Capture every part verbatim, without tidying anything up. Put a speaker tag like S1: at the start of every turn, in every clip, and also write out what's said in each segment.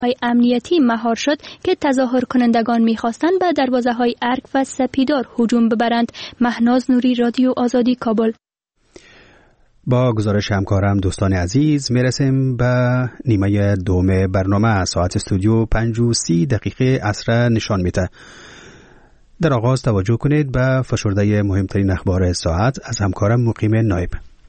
S1: های امنیتی مهار شد که تظاهر کنندگان می‌خواستند به دروازه‌های ارگ و سپیدار هجوم ببرند. مهناز نوری، رادیو آزادی، کابل.
S2: با گزارش همکارم دوستان عزیز میرسیم به نیمه دوم برنامه. ساعت استودیو پنج و سی دقیقه عصر نشان میده. در آغاز توجه کنید به فشرده مهمترین اخبار ساعت از همکارم مقیم نایب.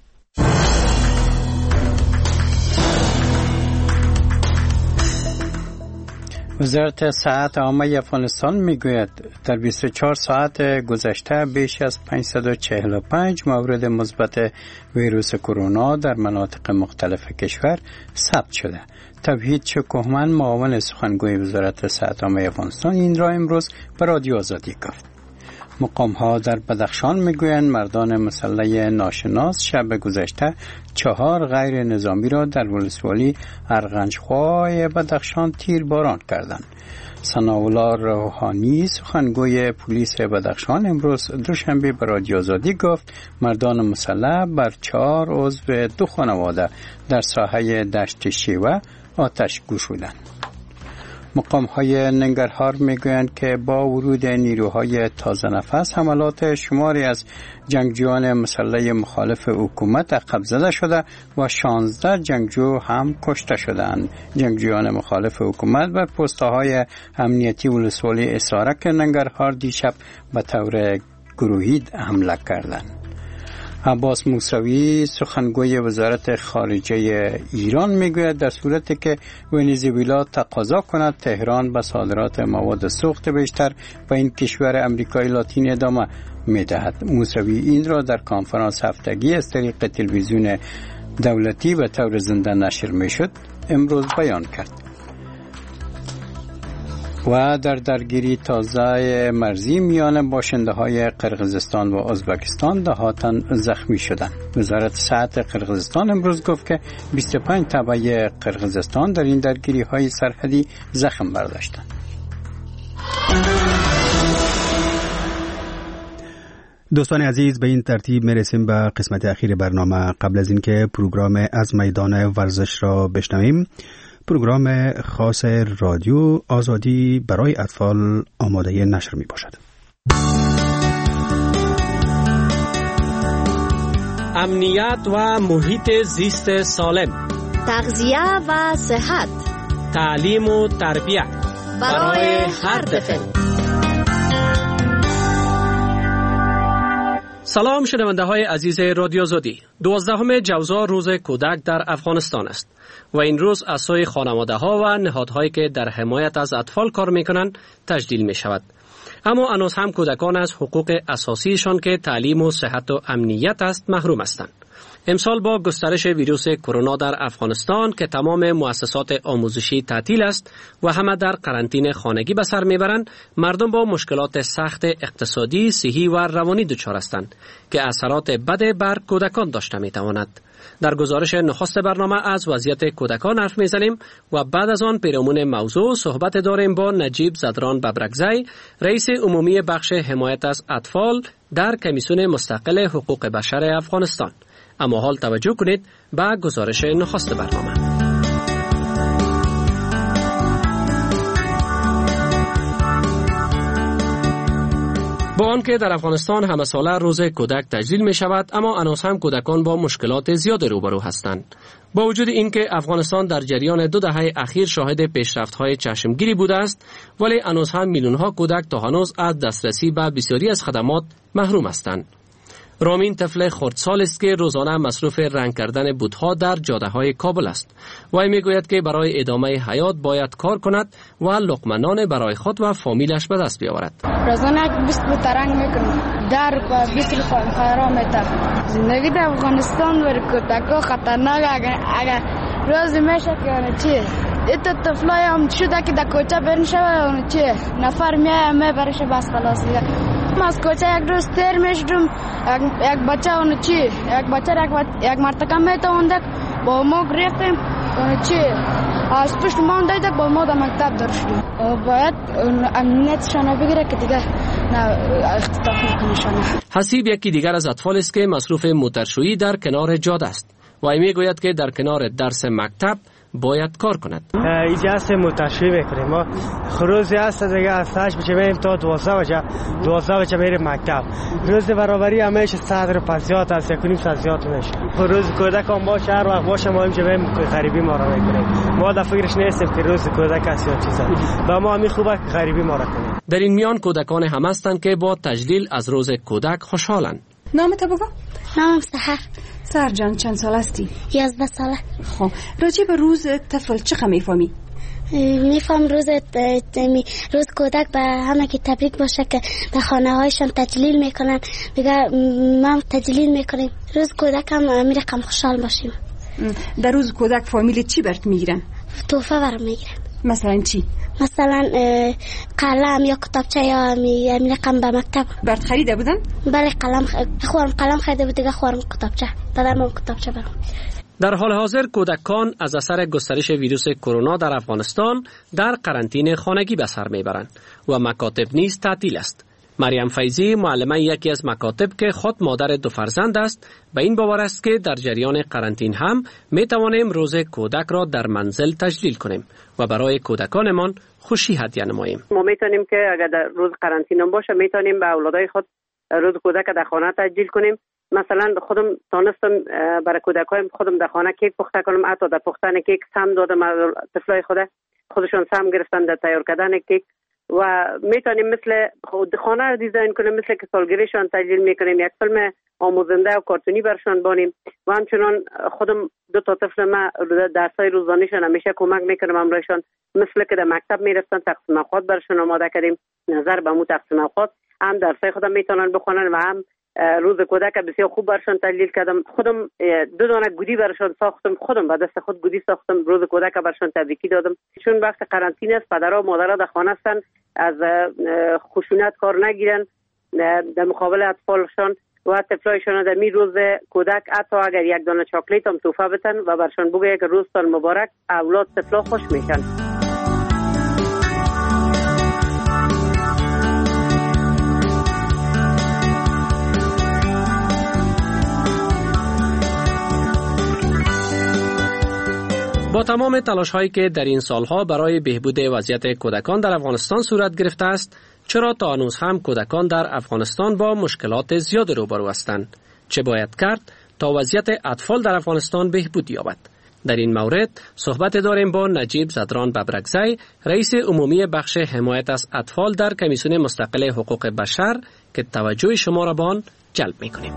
S3: وزارت صحت عامه افغانستان میگوید در بیست و چهار ساعت گذشته بیش از پانصد و چهل و پنج مورد مثبت ویروس کرونا در مناطق مختلف کشور ثبت شده. توحید شکوهمن، معاون سخنگوی وزارت صحت عامه افغانستان، این را امروز به رادیو آزادی گفت. مقام ها در بدخشان میگویند مردان مسلح ناشناس شب گذشته چهار غیر نظامی را در ولسوالی ارغنجخواه بدخشان تیرباران کردند. ثناءالله روحانی، سخنگوی پلیس بدخشان، امروز دوشنبه به رادیو آزادی گفت مردان مسلح بر چهار عضو دو خانواده در ساحه دشت شیوه آتش گشودند. مقام های ننگرهار میگویند که با ورود نیروهای تازه نفس حملات شماری از جنگجویان مسلح مخالف حکومت عقب زده شده و شانزده جنگجو هم کشته شدند. جنگجویان مخالف حکومت بر پست‌های امنیتی ولسوالی اسارک ننگرهار دیشب به طور گروهی حمله کردند. عباس موسوی، سخنگوی وزارت خارجه ایران، میگوید در صورتی که ونزوئلا تقاضا کند تهران به صادرات مواد سوخت بیشتر به این کشور امریکای لاتین ادامه میدهد. موسوی این را در کنفرانس هفتگی از طریق تلویزیون دولتی به طور زنده نشر میشد امروز بیان کرد. و در درگیری تازه مرزی میان باشنده های قرقیزستان و ازبکستان دهاتن زخمی شدند. وزارت صحت قرقیزستان امروز گفت که بیست و پنج تبع قرقیزستان در این درگیری های سرحدی زخم برداشتند.
S2: دوستان عزیز، به این ترتیب میرسیم به قسمت اخیر برنامه. قبل از اینکه پروگرام از میدان ورزش را بشنویم، پروگرام خاص رادیو آزادی برای اطفال آماده نشر می باشد.
S4: امنیت و محیط زیست سالم،
S5: تغذیه و صحت،
S4: تعلیم و تربیت
S5: برای هر طفل.
S4: سلام شنونده های عزیز رادیو آزادی. دوازدهم جوزا روز کودک در افغانستان است و این روز از سوی خانواده ها و نهادهایی که در حمایت از اطفال کار می کنند تجلیل می شود. اما هنوز هم کودکان از حقوق اساسیشان که تعلیم و صحت و امنیت است محروم هستند. امسال با گسترش ویروس کرونا در افغانستان که تمام مؤسسات آموزشی تعطیل است و همه در قرنطینه خانگی به سر میبرند، مردم با مشکلات سخت اقتصادی، صحی و روانی دچار هستند که اثرات بد بر کودکان داشته میتواند. در گزارش نخست برنامه از وضعیت کودکان حرف میزنیم و بعد از آن پیرامون موضوع صحبت داریم با نجیب زدران ببرکزی، رئیس عمومی بخش حمایت از اطفال در کمیسیون مستقل حقوق بشر افغانستان. اما حال توجه کنید به گزارش نخست برنامه. با آنکه در افغانستان همه ساله روز کودک تجلیل می شود، اما هنوز هم کودکان با مشکلات زیاد روبرو هستند. با وجود اینکه افغانستان در جریان دو دهه اخیر شاهد پیشرفت‌های چشمگیری بوده است، ولی هنوز هم میلیون‌ها کودک تا هنوز از دسترسی به بسیاری از خدمات محروم هستند. رامین طفل خردسال است که روزانه مصروف رنگ کردن بوت‌ها در جاده‌های کابل است. وی میگوید که برای ادامه حیات باید کار کند و لقمه نان برای خود و فامیلش به دست بیاورد.
S6: روزانه بیست بوت رنگ میکنم. در بیست خیرام میتم. زندگی در افغانستان برای کودک‌ها خطرناک اگر روز میشه که چی؟ ایت طفلای هم شده که در کوچه برن شود چی؟ نفر میای میبرش بس خلاص دیگه. ما از کوچه یک روز تیر میشدم، یک بچه اون چی؟ یک بچه یک مرتکه میتونده با ما گرفتیم اون چی؟ از پشت ما دایده با ما در مکتب درشدیم. باید امنیتشان بگیره که دیگه نه اختطاف نکنشانه.
S4: حسیب یکی دیگر از اطفال است که مصروف موترشویی در کنار جاده است. وی میگوید که در کنار درس مکتب باید کار کند.
S7: اینجا هستیم متشوی میکنیم. ما روزی هست دیگه از هشت بچه میریم تا دوازده بچه دوازده بچه میریم مکتب. روز برابری همیشه صدر پسیات هست یکنیم سازیات میشه. روز کودک هم باشه هر وقت باشه ما اینجا میریم غریبی ما را میکنیم. ما در فکرش نیستیم که روز کودک هست یا چیزا. و ما همین خوبه که غریبی ما را کنیم.
S4: در این میان کودکان هم هستند که با تجلیل از روز کودک خوشحالند.
S8: نامت بگو؟
S9: نامم سحر.
S8: سحر جان چند سال هستی؟
S9: یازده ساله.
S8: خب راجع به روز طفل چقدر میفهمی؟
S9: میفهم روز روز کودک به همه که تبریک باشه که در خانه هایشان تجلیل میکنن. دیگه ما تجلیل میکنیم. روز کودک هم میرقم خوشحال باشیم.
S8: در روز کودک فامیل چی برات میگیرن؟
S9: تحفه برام میگیرن.
S8: مثلا چی؟
S9: مثلا قلم یا کتابچه یا میرقم به مکتب.
S8: برات خریده بودن؟
S9: بله قلم خورم قلم خریده بود دیگه خورم کتابچه. دادم کتابچه برام.
S4: در حال حاضر کودکان از اثر گسترش ویروس کرونا در افغانستان در قرنطینه خانگی به سر میبرند و مکاتب نیز تعطیل است. مریم فیضی معلمه یکی از مکاتب که خود مادر دو فرزند است به این باور است که در جریان قرنطینه هم می توانیم روز کودک را در منزل تجلیل کنیم و برای کودکانمان خوشی هدیه نماییم.
S10: ما میتونیم که اگر در روز قرنطینه باشه میتونیم به اولادای خود روز کودک در خانه تجلیل کنیم. مثلا خودم تونستم برای کودکایم خودم در خانه کیک پخته کنم. حتی در پختن کیک سم دادم طفلای خود خودشون سم گرفتن در تیار کردن کیک و میتونیم مثل خود خانه رو دیزاین کنیم مثل که سالگیریشان تجلیل میکنیم. یک فیلم آموزنده و کارتونی برشان بانیم و همچنان خودم دو تا طفل ما درسای روزانهشان همیشه کمک میکنم امرایشان مثل که در مکتب میرفتن تقسیم اوقات برشان آماده کردیم. نظر به مو تقسیم اوقات هم درسای خودم میتونن بخونن و هم روز کودک بسیار خوب برشان تجلیل کردم. خودم دو دانه گودی برشان ساختم. خودم با دست خود گودی ساختم. روز کودک برشان تبریکی دادم. چون وقت قرنطینه است پدرها و مادرها در خانه هستن از خشونت کار نگیرن در مقابل اطفالشان و طفلایشان در می روز کودک حتی اگر یک دانه چاکلیت هم تحفه بدن و برشان بگه که روزتان مبارک اولاد طفلا خوش میشن.
S4: با تمام تلاش هایی که در این سالها برای بهبود وضعیت کودکان در افغانستان صورت گرفته است، چرا تا هنوز هم کودکان در افغانستان با مشکلات زیاد روبرو هستند؟ چه باید کرد تا وضعیت اطفال در افغانستان بهبود یابد؟ در این مورد صحبت داریم با نجیب زدران ببرگزی، رئیس عمومی بخش حمایت از اطفال در کمیسیون مستقل حقوق بشر که توجه شما را به آن جلب می‌کنیم.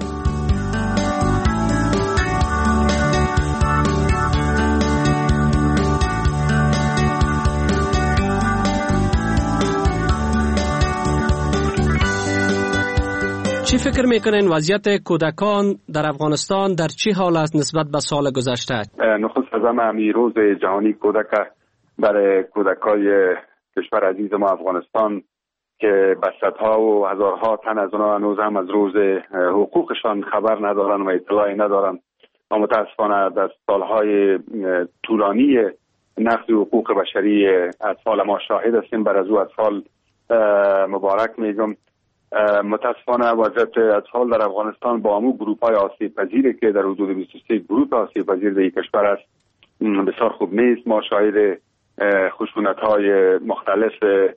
S4: چی فکر میکنین وضعیت کودکان در افغانستان در چی حال است نسبت به سال گذشته؟
S11: نخست از همه همی روز جهانی کودک برای کودکای کشور عزیز ما افغانستان که به صدها و هزارها تن از اونها هنوز هم از روز حقوقشان خبر ندارن و اطلاعی ندارن و متاسفانه در سالهای طولانی نقض حقوق بشری اطفال ما شاهد هستیم. بر از او اطفال مبارک میگم. متاسفانه وضعیت اطفال در افغانستان با همون گروپ های آسیب پذیری که در حدود بیست و سه گروپ آسیب پذیر در این کشور است بسیار خوب نیست. ما شاهد خشونت های مختلف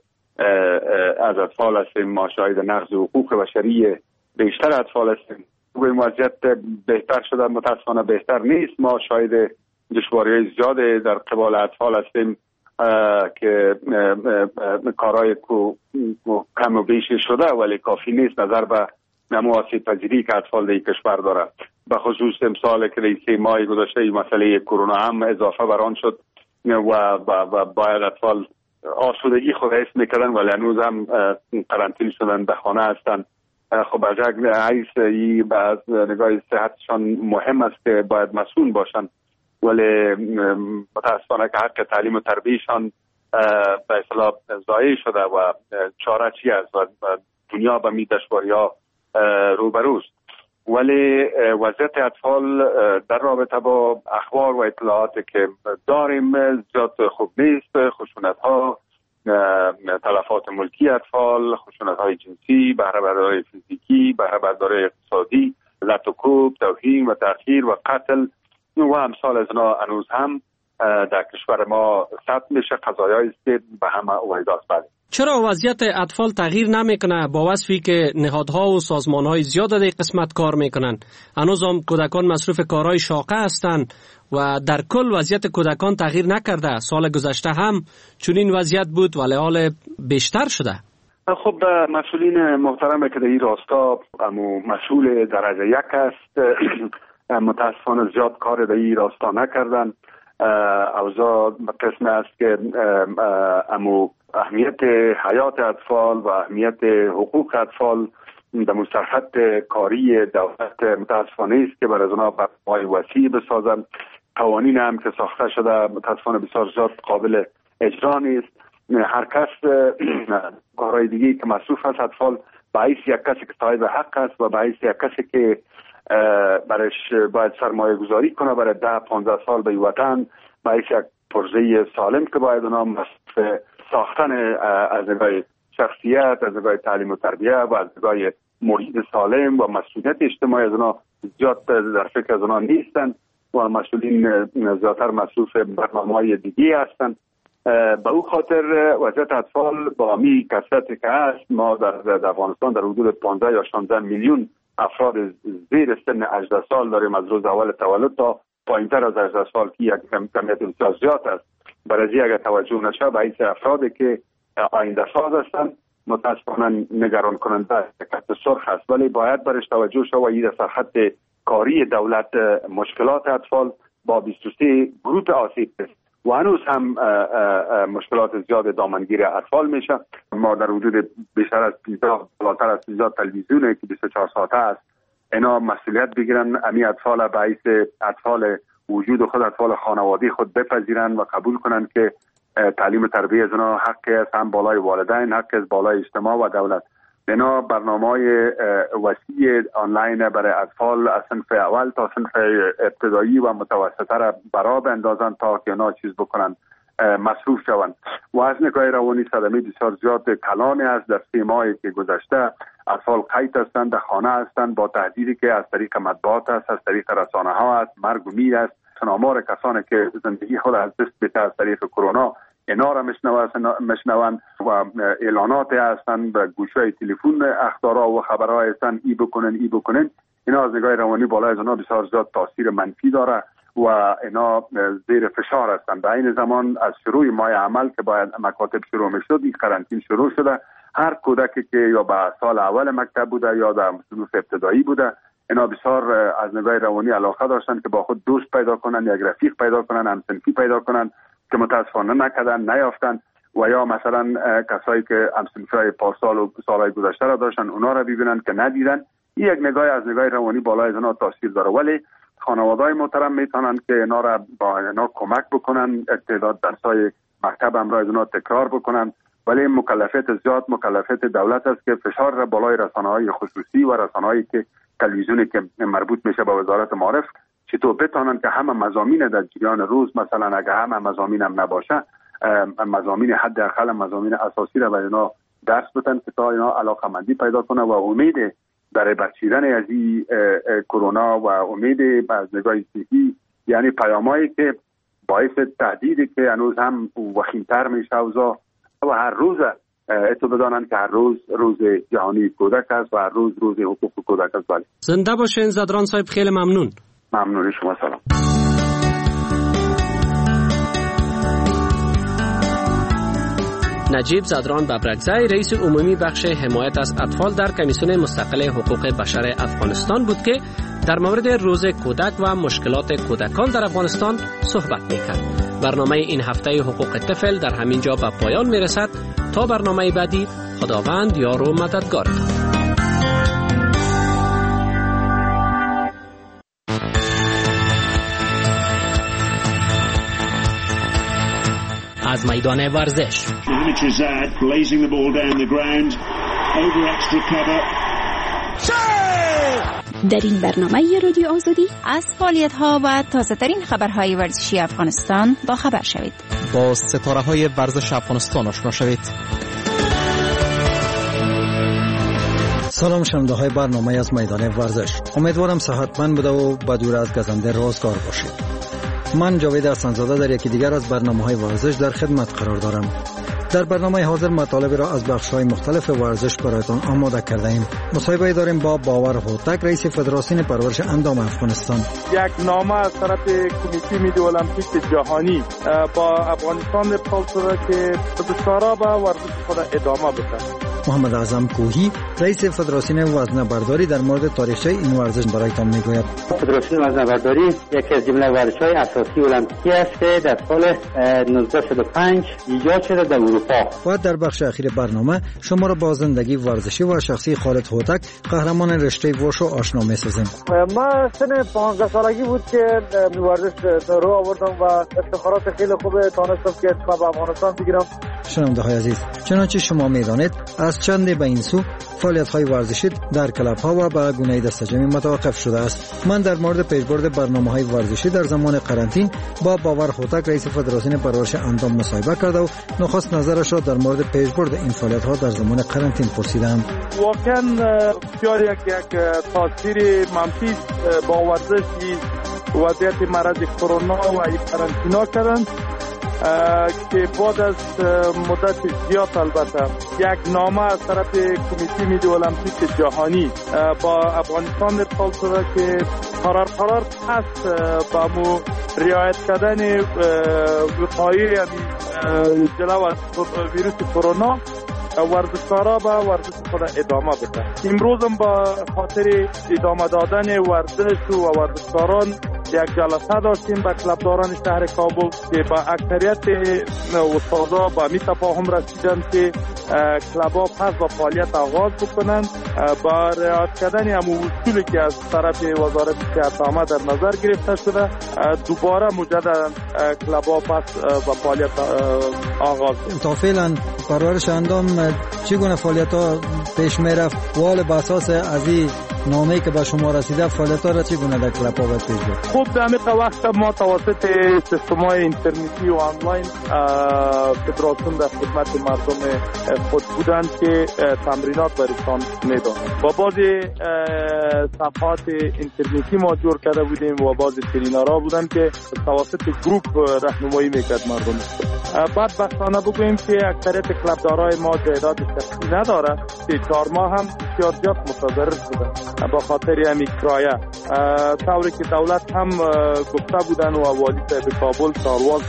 S11: از اطفال هستیم. ما شاهد نقض حقوق بشری بیشتر اطفال هستیم. این وضعیت بهتر شده متاسفانه بهتر نیست. ما شاهد دشواری‌های زیاد در قبال اطفال هستیم که کارهای کم و بیشی شده ولی کافی نیست نظر به نمو آسیب پذیری که اطفال در این کشور داره. به خصوص امسال که در سه ماه گذشته مسئله کرونا هم اضافه بر آن شد و باید اطفال آسودگی خود حس میکردن ولی هنوز هم قرنطینه شدن به خانه هستن. خب از حیث از نگاه صحتشان مهم است که باید مسئول باشن ولی متاسفانه که حق تعلیم و تربیتشان به اصطلاح ضایع شده و چاره چی است و دنیا به می دشواری‌ها روبروست. ولی وضعیت اطفال در رابطه با اخبار و اطلاعاتی که داریم زیاد خوب نیست. خشونت‌ها، تلفات ملکی اطفال، خشونت‌های جنسی، بهره برداری فیزیکی، بهره برداری اقتصادی، لط و کوب، توهین و تحقیر و قتل و امثال از اینا هنوز هم در کشور ما ثبت میشه، قضایایی است که به همه واحد است. بله.
S4: چرا وضعیت اطفال تغییر نمیکنه با وصفی که نهادها و سازمانهای زیاد در قسمت کار میکنن؟ هنوز هم کودکان مصروف کارهای شاقه هستند و در کل وضعیت کودکان تغییر نکرده. سال گذشته هم چون این وضعیت بود ولی حال بیشتر شده.
S11: خب مسئولین محترم که در این راستا مسئول درجه یک است متاسفانه زیاد کار در این راستا نکردن. اوضاع قسم است که امو اهمیت حیات اطفال و اهمیت حقوق اطفال در مستحق کاری دولت متاسفانه است که برای از اونا برنامه‌های وسیع بسازن. قوانین هم که ساخته شده متاسفانه بسیار زیاد قابل اجرا نیست. هر کس کارهای دیگه که مصروف است اطفال به حیث یک کسی که صاحب حق است و به حیث یک کسی که برش باید سرمایه گذاری کنه برای ده پانزده سال به وطن، به حیث یک پروژه سالم که باید اونا مصروف ساختن از نگاه شخصیت، از نگاه تعلیم و تربیه و از نگاه محیط سالم و مسئولیت اجتماعی از اونا زیاد در فکر از اونا نیستن و مسئولین زیادتر مصروف برنامه‌های دیگه هستند. به او خاطر وضعیت اطفال با می کثرتی که هست، ما در افغانستان در حدود پانزده یا شانزده میلیون افراد زیر سن هجده سال داریم از روز اول تولد تا پایینتر از هجده سال که یک کمیت بسیار زیاد است. برای اگر توجه نشه به حیث افرادی که آینده ساز هستند متاسفانه نگران کننده خط سرخ است، ولی باید برش توجه شد و این در سرحد کاری دولت مشکلات اطفال با بیست و سه گروه آسیب است و هنوز هم مشکلات زیاد دامنگیر اطفال میشه. ما در حدود بیشتر از پانزده بالاتر از پانزده تلویزیونی که بیست و چهار ساعته است اینا مسئولیت بگیرن، امی اطفال به حیث اطفال وجود خود، اطفال خانوادی خود بپذیرن و قبول کنن که تعلیم و تربیت از اینا حقی است، هم بالای والدین، حقی است بالای اجتماع و دولت. اینا برنامه‌های وسیع آنلاین برای اطفال از صنف اول تا صنف ابتدایی و متوسطه را برا بندازن تا که اینا چیز بکنن، مصروف شوند. و از نگاه روانی صدمه بسیار زیاد کلانی است. در سه ماهی که گذشته اطفال قید هستند، در خانه هستند با تهدیدی که از طریق مطبوعات است، از طریق رسانه ها است، مرگ و میر است. آمار کسانی که زندگی خود از دست بده از طریق کرونا اینا را مشنوند و اعلانات هستند به گوشه تلفن اخبارها و خبرها هستند ای بکنن ای بکنن. اینا از نگاه روانی بالای از اونا بسیار زیاد تاثیر منفی داره و اینا زیر فشار هستند. به این زمان از شروع ماه عمل که باید مکاتب شروع میشد این قرنطینه شروع شده. هر کودکی که یا به سال اول مکتب بوده یا در صنف ابتدایی بوده اینا بسیار از نگاه روانی علاقه داشتن که با خود دوست پیدا کنن، یک رفیق پیدا کنن، همسنفی پیدا کنن که متاسفانه نکردن، نیافتن و یا مثلا کسایی که همسنفی پارسال و سالهای گذشته را داشتن اونا را ببینن که ندیدن. این یک نگاه از نگاه روانی بالای از اونا تاثیر داره، ولی خانواده‌های محترم میتونن که اینا را با اینا کمک بکنن، تعداد درسای مکتب هم را از اونا تکرار بکنن، ولی مکلفیت زیاد مکلفیت دولت است که فشار را بالای رسانه‌های خصوصی و رسانه‌هایی که تلویزیونی که مربوط میشه به وزارت معارف چطور بتونن که همه مضامین در جریان روز، مثلا اگه همه مضامین هم نباشه مضامین حداقل مضامین اساسی را به اینا درس بدن که تا اینا علاقمندی پیدا کنه و امید برای بچیدن از این کرونا و امید از نگاه صحی، یعنی پیامایی که باعث تهدیدی که هنوز هم وخیم‌تر میشه و هر روز اتو بدانن که هر روز روز جهانی کودک است و هر روز روز حقوق کودک است. بله.
S4: زنده باشین زدران صاحب، خیلی ممنون.
S11: ممنون شما. سلام.
S4: نجیب زدران ببرکزی رئیس عمومی بخش حمایت از اطفال در کمیسیون مستقل حقوق بشر افغانستان بود که در مورد روز کودک و مشکلات کودکان در افغانستان صحبت می‌کرد. برنامه این هفته حقوق طفل در همین جا به پایان میرسد. تا برنامه بعدی، خداوند یار و مددگارتان. از میدان ورزش
S1: در این برنامه رادیو آزادی
S12: از فعالیت‌ها و تازه‌ترین خبرهای ورزشی افغانستان با خبر شوید.
S13: با ستاره‌های ورزش افغانستان آشنا شوید.
S14: سلام شنونده‌های برنامه از میدان ورزش. امیدوارم صحتمند بوده و بدور از گزنده روزگار باشید. من جاوید حسن‌زاده در یکی دیگر از برنامه‌های ورزش در خدمت قرار دارم. در برنامه حاضر مطالب را از بخش‌های مختلف ورزش برایتان آماده کرده ایم. مصاحبه داریم با باور هوتک، رئیس فدراسیون پرورش اندام افغانستان.
S15: یک نامه از طرف کمیته ملی المپیک جهانی با افغانستان ارسال شده که ورزشکارا به ورزش خود ادامه بدهند.
S14: محمد اعظم کوهی، رئیس فدراسیون وزنه‌برداری، در مورد تاریخچه این ورزش برایتان میگوید.
S16: فدراسیون وزنه‌برداری یکی از جمله ورزش‌های اساسی المپیکی است که در سال نوزده صد و پنج ایجاد شده در اروپا.
S14: و در بخش اخیر برنامه شما را با زندگی ورزشی و شخصی خالد هوتک، قهرمان رشته وشو، آشنا می‌سازیم.
S17: من سن پانزده سالگی بود که ورزش رو آوردم و افتخارات خیلی خوب تونستم که به افغانستان بگیرم.
S14: شنونده‌های عزیز، چنانچه شما می‌دانید از چند به این سو فعالیت‌های ورزشی در کلب‌ها و به گونه‌ای دستجمعی متوقف شده است. من در مورد پیشبرد برنامه‌های ورزشی در زمان قرنطین با باور هوتک، رئیس فدراسیون پرورش اندام، مصاحبه کرده و نخست نظرش را در مورد پیشبرد این فعالیت‌ها در زمان قرنطین پرسیدم.
S15: واقعاً بسیار یک یک تاثیر منفی با ورزش وضعیت مرض کرونا و قرنطینا کردند که بعد از مدت زیاد البته یک نامه از طرف کمیته ملی المپیک جهانی با افغانستان ارسال شده که قرار قرار است با مو رعایت کردن وقایع جلو از ویروس کرونا ورزشکارا به ورزش خود ادامه بده. امروز هم با خاطر ادامه دادن ورزش و ورزشکاران یک جلسه داشتیم با کلبداران شهر کابل که با اکثریت استادا با می تفاهم رسیدند که کلب‌ها پس با فعالیت آغاز بکنند با رعایت کردن هم اصولی که از طرف وزارت صحت عامه در نظر گرفته شده دوباره مجددا کلب‌ها پس با فعالیت آغاز شد.
S14: تا فعلا پرورش اندام چگونه فعالیت‌ها پیش می‌رفت؟ وال به اساس از این نامه‌ای که به شما رسیده فعالیت‌ها را چگونه در کلب‌ها باید پیش برد؟
S15: خب در همین وقت ما توسط سیستم‌های اینترنتی و آنلاین فدراسیون در خدمت مردم خود بودند که تمرینات برشان می‌دادند. با بعضی صفحات اینترنتی ما جور کرده بودیم و بعضی ترینرها بودند که توسط گروپ راهنمایی می‌کرد مردم. بعد بخشانه بگوییم که اکثریت کلبدارای ما جایداد شخصی نداره که چهار ماه هم بسیار زیاد متضرر شده با خاطر همین کرایه، طوری که دولت هم گفته بودن و والی صاحب کابل سارواز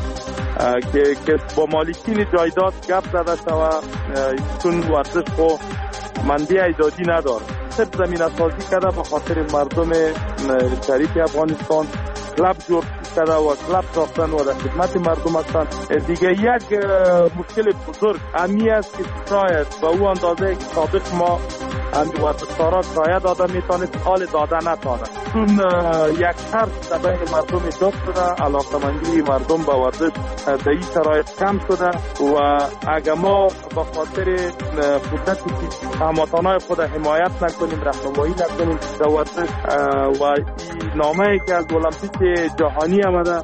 S15: که که با مالکین جایداد گپ زده شده چون ورزش خو منبع ایجادی نداره، صرف زمینه سازی کرده با خاطر مردم شریف افغانستان کلب جور کرده و کلب ساختن و در خدمت مردم هستند. دیگه یک مشکل بزرگ امی است که شاید به او اندازه سابق ما امی ورزشکارا کرایه داده میتونست حال داده نتانه چون یک ترس در بین مردم ایجاد شده، علاقمندی مردم به ورزش در این شرایط کم شده و اگر ما با خاطر قدرتی که هموطنان خود حمایت نکنیم، راهنمایی نکنیم در ورزش و این نامه‌ای که از المپیک جهانی آمده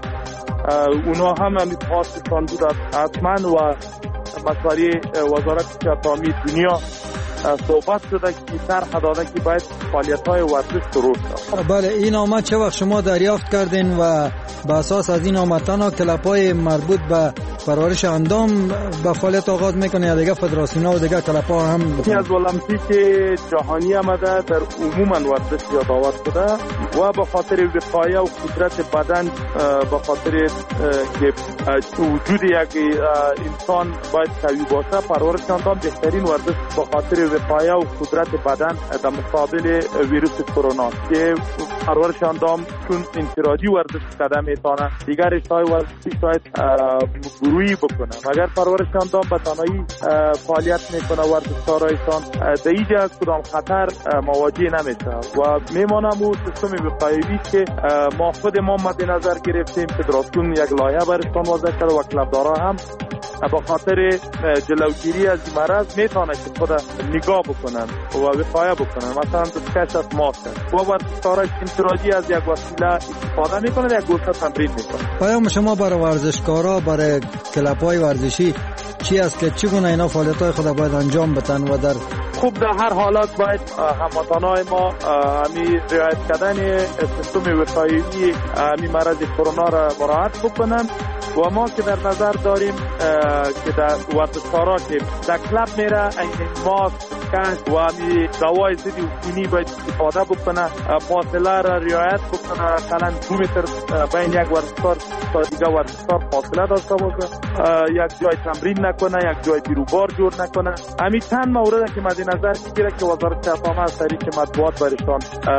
S15: اونا هم همین خواستشان بود حتما و مسئله وزارت جهانی دنیا صحبت شده که طرح داده که باید فعالیت‌های ورزش شروع شد.
S14: بله، این نامه چه وقت شما دریافت کردین و به اساس از این نامه تنها کلب‌های مربوط به پرورش اندام به فعالیت آغاز میکنه یا دیگه فدراسیون‌ها و دیگه کلب‌ها هم
S15: این از المپیک جهانی آمده در عموما ورزش یادآور شده و به خاطر وقایه و قدرت بدن، به خاطر که وجود یک انسان باید قوی باشه، پرورش اندام بهترین ورزش به خاطر وقایه و قدرت بدن در مقابل ویروس کرونا که پرورش اندام چون انفرادی ورزش قدم میتونه دیگر رشته‌های ورزشی شاید گروهی بکنه، مگر پرورش اندام به تنهایی فعالیت میکنه ورزشکارایشان در اینجا از کدام خطر مواجه نمیشه و میمانم اون سیستم وقایوی که ما خود ما مد نظر گرفتیم. فدراسیون یک لایحه برشان وضع کرده و کلبدارا هم با خاطر جلوگیری از این مرض میتونه که خود نگاه بکنن و وقایه بکنن، مثلا دستکش از ماسک و ورزشکارا انفرادی از یک وسیله استفاده میکنن، یک گوشه تمرین میکنن.
S14: پیام شما برای ورزشکارا، برای کلب‌های ورزشی چی است که چگونه اینا فعالیت‌های خود باید انجام بدن و در
S15: خوب در هر حالت باید هموطنان ما همی رعایت کردن سیستم وقایوی همی مرض کرونا را مراعات بکنن و ما که در نظر داریم که در ورزشکارا که در کلاب میره این ماسک و همی دوای ضد عفونی باید استفاده بکنه، فاصله را رعایت بکنه، مثلا دو متر بین یک ورزشکار تا دیگه ورزشکار فاصله داشته باشه، یک جای تمرین نکنه، یک جای بیروبار جور نکنه. همین چند مورد که مد نظر میگیره که وزارت صحت از طریق مطبوعات برشان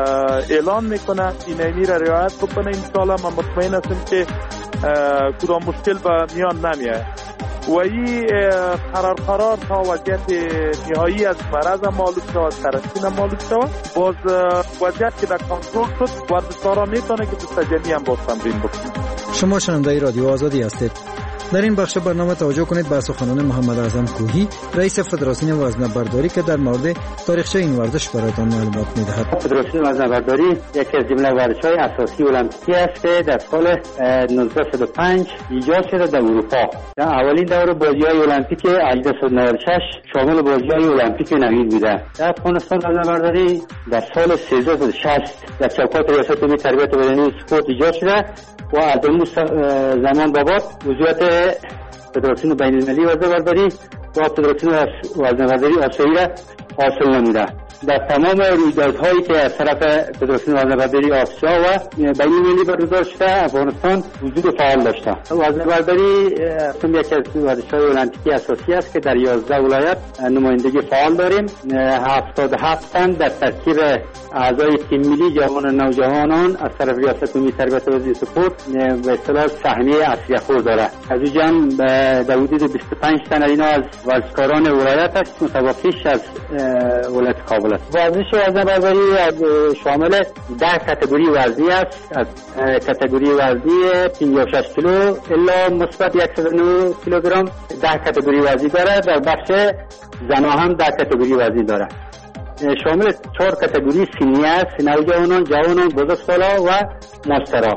S15: اعلان میکنه، این اینی را رعایت بکنه. ان شاء الله من مطمئن هستم که کدام مشکل به میان نمیاد و این قرار قرار تا وضعیت نهایی از مرض معلوم شود، قرنطینه معلوم شود، باز وضعیت که در کنترل شد ورزشکارا میتونه که مستجمی هم باز تمرین بکنه.
S14: شما شنونده رادیو آزادی هستید. در این بخش برنامه توجه کنید به سخنان محمد اعظم کوهی، رئیس فدراسیون وزنه‌برداری که در مورد تاریخچه این ورزش برایتان معلومات می‌دهد.
S16: فدراسیون وزنه‌برداری یکی از جمله ورزش‌های اساسی المپیکی است که در سال نوزده صد و پنج ایجاد شده در اروپا. در اولین دور بازی‌های المپیک هزار و هشتصد و نود و شش شامل بازی‌های المپیک نوین بوده. در افغانستان وزنه‌برداری در سال سیزده صد و شصت در چوکات ریاست علمی تربیت بدنی و اسپورت ایجاد شده و از اون زمان به بعد وضعیت فدراسیون بین المللی وزنه‌برداری و فدراسیون وزنه‌برداری آسیایی را حاصل نموده. در تمام رویدادهایی که از طرف فدراسیون وزنه‌برداری آسیا و بین المللی برگزار شده افغانستان حضور فعال داشته. وزنه‌برداری یکی از ورزش‌های المپیکی اساسی است که در یازده ولایت نمایندگی فعال داریم. هفتاد و هفت تن در ترکیب اعضای تیم ملی جوان نوجوانان از طرف ریاست علمی تربیت و اسپورت به اصطلاح سهمیه اصلی خود دارد. از این جمع در حدود بیست و پنج تن اینا از ورزشکاران ولایت است، متوقعش از ولایت کابل است. ورزش وزنه‌برداری شامل ده کاتگوری وزنی است، از کاتگوری وزنی پنجاه و شش کیلو الی مثبت صد و نه کیلوگرم ده کاتگوری وزنی دارد. در بخش زنها هم ده کاتگوری وزنی دارد. شامل چهار کاتگوری سنی است: نوجوانان، جوانان، بزرگسالا و ماسترها.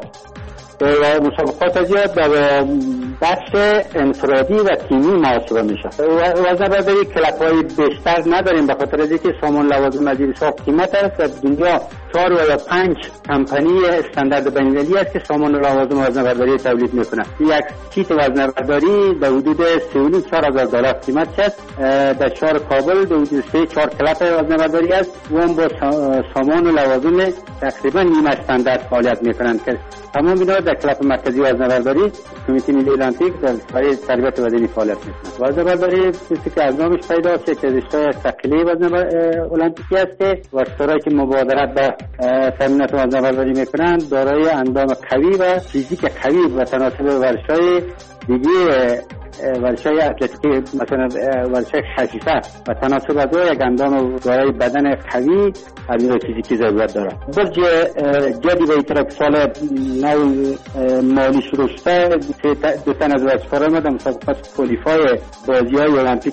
S16: و مسابقات زیاد در بخش انفرادی و تیمی محاسبه میشه. وزنه‌برداری کلب‌های بیشتر نداریم به خاطر اینکه سامان لوازم از این حساب قیمت است و دنیا چهار و یا پنج کمپانی استاندارد بین‌المللی است که سامان لوازم وزنه‌برداری تولید میکنه. یک کیت وزنه‌برداری در حدود سه و نیم چهار هزار دلار قیمت است. در شهر کابل در حدود سه چهار کلب وزنه‌برداری است و هم با سامان و لوازم تقریبا نیم استاندارد فعالیت میکنند که تمام اینا در کلب مرکزی وزنه‌برداری کمیته ملی المپیک در برای تربیت بدنی فعالیت میکنند. وزنه‌برداری چیزی که از نامش پیداست یک رشته ثقیله وزنه‌برداری المپیکی است که ورزشکارایی که مبادرت به تمرینات وزنه‌برداری میکنند دارای اندام قوی و فیزیک قوی و تناسب ورزش‌های دیگه ورزش‌های اتلتیکی مثلا ورزش خفیفه و تناسب با یک اندام دارای بدن قوی از فیزیکی ضرورت دارد. باز جدی به طرف سال نو مالی شروع شده دو تن از ورزشکاران ما در مسابقات کوالیفای بازی‌های المپیک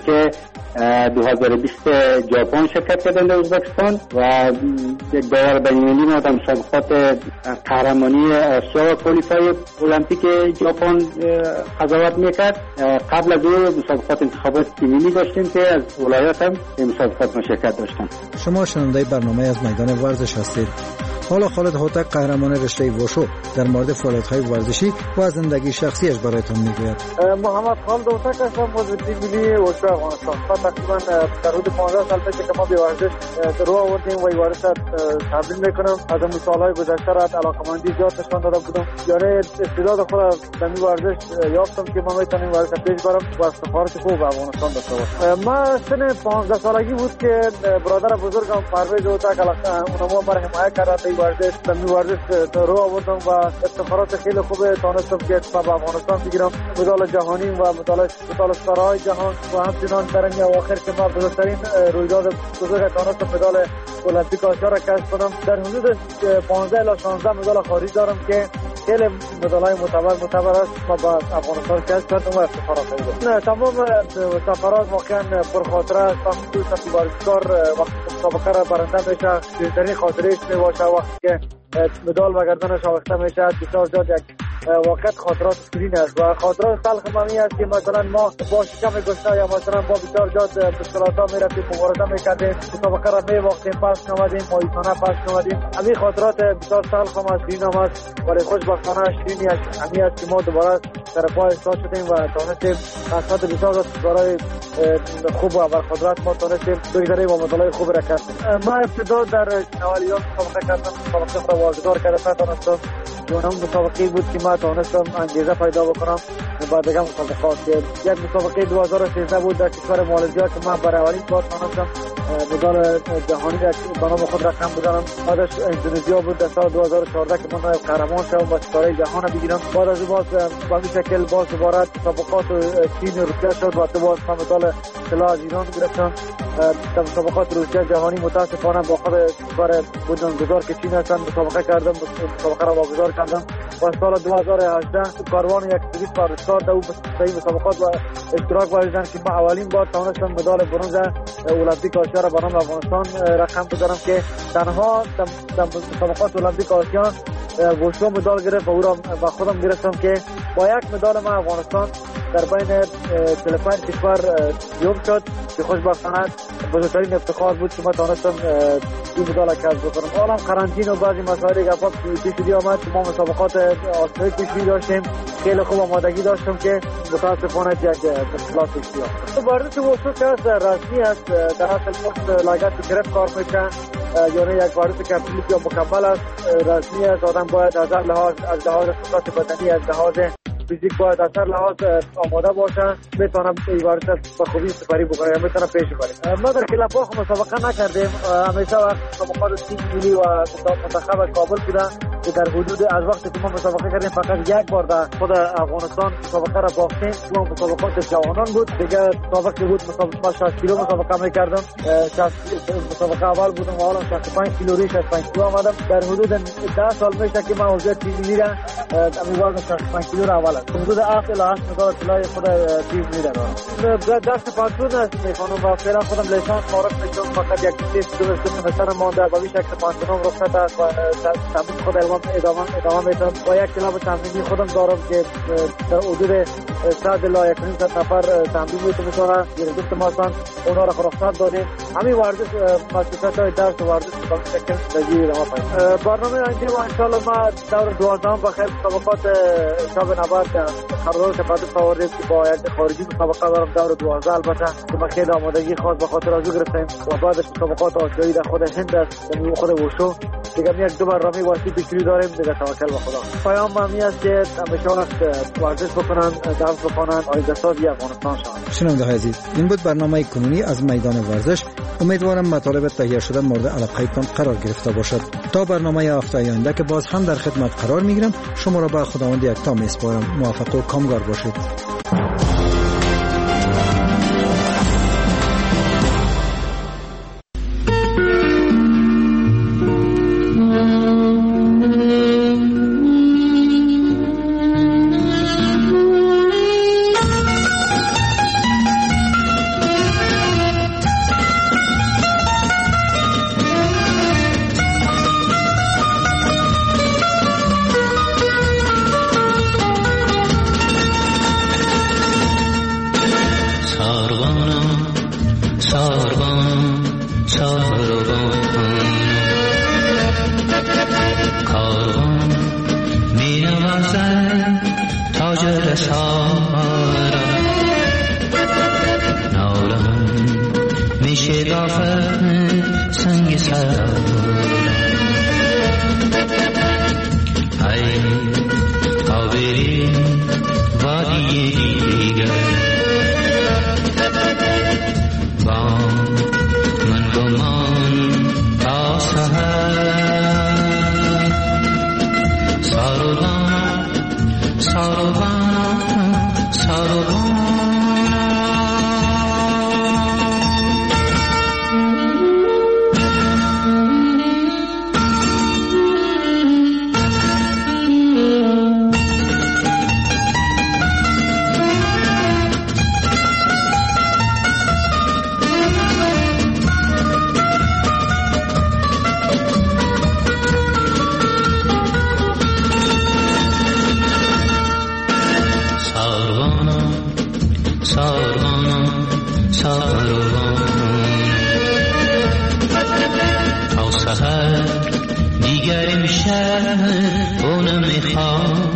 S16: دو هزار و بیست ژاپن شرکت کردند در ازبکستان و یک داور بین‌المللی ما در مسابقات قهرمانی آسیا و کوالیفای المپیک ژاپن قضاوت میکرد. قبل از اون مسابقات انتخابات تیمی داشتیم که از ولایات هم این مسابقات مشارکت داشتن.
S14: شما شنونده برنامه از میدان ورزش هستید. حالا خالد هوتک قهرمان رشته وشو در مورد فعالیت‌های ورزشی و زندگی شخصیش برایتان میگوید.
S17: محمد خالد هوتک هستم، عضو تیم ملی وشو افغانستان. تقریبا در حدود پانزده سال پیش که ما به ورزش رو آوردیم و این ورزش تمرین میکنم. از اون سال‌های گذشته را علاقه‌مندی زیاد نشان داده بودم، یعنی استعداد خود را در این ورزش یافتم که ما میتونم ورزش پیش برم و سفارش خوب به افغانستان داشته باشم. من سن پانزده سالگی بود که برادر بزرگم پرویز هوتک اونم مرا حمایت کرد ورزش در ورزش رو آوردم و افتخارات خیلی خوب تانستم که ما به افغانستان بگیرم، مدال جهانی و مدال مدال ستاره‌های جهان و همچنان در این اواخر که ما بزرگترین رویداد بزرگ تانستم مدال المپیک آسیا را کسب کنم. در حدود پانزده الی شانزده مدال خارجی دارم که خیلی مدال‌های معتبر معتبر است ما با افغانستان کسب کردم و افتخارات دارم. تمام سفرات واقعا پرخاطره است. خصوصا ورزشکار وقتی مسابقه را برنده میشه بهترین خاطره‌اش میباشه وقتی که مدال به گردنش آویخته میشه. بسیار زیاد یک واقعیت خاطرات شیرین است و خاطرات تلخ ممی است که مثلا ما با شکم گشنه یا مثلا با بسیار جات بسکلاتا میرفتیم مبارزه میکردیم مسابقه را میباختیم پس نمادیم مایسانه پس نمادیم. همین خاطرات بسیار تلخ هم است، شیرین هم است ولی خوشبختانه شیرینی است همی است که ما دوباره سر پای ایستاد شدیم و تانستیم قسمت بسیار برای خوب و خاطرات ما تانستیم بگذاریم و مطالعه خوب را کردیم. ما ابتدا در نوالیات مسابقه کردم، مسابقه را واگذار کردم نتانستم چون اون مسابقه بود که ما تانستم انگیزه پیدا بکنم بعد دیگه مسابقات که یک مسابقه دو هزار و سیزده بود در کشور مالزیا که من برای اولین بار تانستم مدال جهانی را به نام خود رقم بزنم. بعدش اندونزیا بود در سال دو هزار و چهارده که من قهرمان شدم و ستاره جهان بگیرم. بعد از باز به این شکل باز دوباره مسابقات چین و روسیه شد و باز من مدال طلا از ایران گرفتم. در مسابقات روسیه جهانی متاسفانه با خود کار بنیانگذار که چین هستن مسابقه کردم، مسابقه را واگذار کردم و سال دو هزار و هجده کاروان یک سری پارسکار در این مسابقات و اشتراک ورزیدن که من اولین بار تونستم مدال برنز المپیک آسیا را به نام افغانستان رقم بزنم که تنها در مسابقات المپیک آسیا وشو مدال گرفت و او را با خودم گرفتم که با یک مدال من افغانستان در بین چهل و پنج کشور یوم شد که خوشبختانه بزرگترین افتخار بود که ما تونستم این مدال کسب بکنم. حالا قرنطینه و بعضی مسائل دیگه پیش روی آمد که ما مسابقات آسیایی پیش روی داشتیم، خیلی خوب آمادگی داشتم که متاسفانه یک مشکلات پیش بیاد. ورزش وشو که است رسمی است در اصل پست لاگت گرفت کار میکنن یعنی یک ورزش کمپلیت یا مکمل است، رسمی است. آدم باید از لحاظ از لحاظ قدرت بدنی از لحاظ فیزیک باید از هر لحاظ آماده باشه میتونم این ورزش به خوبی سپری بکنم یا میتونم پیش ببرم. ما در کلاب ها مسابقه نکردیم، همیشه وقت مسابقات تیم ملی و منتخب کابل بوده که در حدود از وقتی که ما مسابقه کردیم فقط یک بار در خود افغانستان مسابقه را باختیم و مسابقات جوانان بود. دیگه مسابقه بود مسابقه شصت کیلو مسابقه میکردم، مسابقه اول بودم و حالا شصت و پنج کیلو ریش از پنج کیلو آمدم. در حدود ده سال میشه که من عضو تیم ملی را امیدوارم شصت و پنج کیلو را اول حدود هفت الی هشت مدار طلای خود تیم ملی دارم. درس پانتون است میخوانم و فعلا خودم لیسانس فارغ میشم، فقط یک تست دو سمستر مانده و به شکل پانتونم رخصت است و تمرین خود ادامه ادامه میتونم با یک کلاب تمرینی خودم دارم که در حدود صد الی یک و نیم صد نفر تمرین میتونن گردش ما هستن اونا را رخصت دادیم. همین ورزش مؤسسات های درس و ورزش به شکل تجربه ما پای برنامه انجام و ان شاء الله ما دور دوازدهم بخیر مسابقات شب نبرد قرار که بعد سواری که با یک خارجی مسابقه دارم دور دوازده البته که ما خیلی آمادگی خاص به خاطر از گرفتیم و بعدش مسابقات آسیایی در خود هند است یعنی خود وشو دیگه یک دو برنامه واسطی پیشروی داریم دیگه توکل به خدا. پیام ممی است که همیشه وقت ورزش بکنن درس بخونن آینده سازی افغانستان شون.
S14: شنونده های عزیز این بود برنامه کنونی از میدان ورزش. امیدوارم مطالب تهیه شده مورد علاقهتان قرار گرفته باشد. تا برنامه هفته آینده که باز هم در خدمت قرار میگیرم شما را به خداوند یکتا میسپارم. موفق و کامگار باشید.
S18: کاروانان ساروانان تا سحر دیگر امشب اونم میخوام